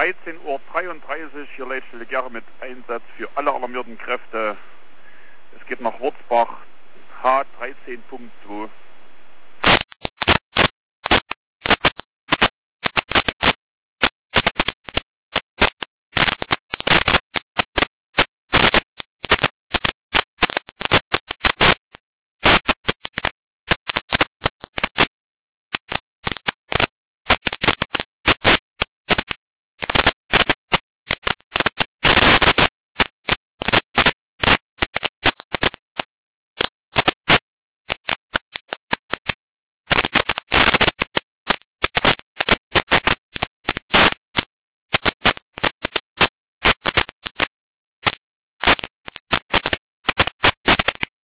13:33 Uhr, hier Leitstelle Gera mit Einsatz für alle alarmierten Kräfte. Es geht nach Wurzbach, H13.2.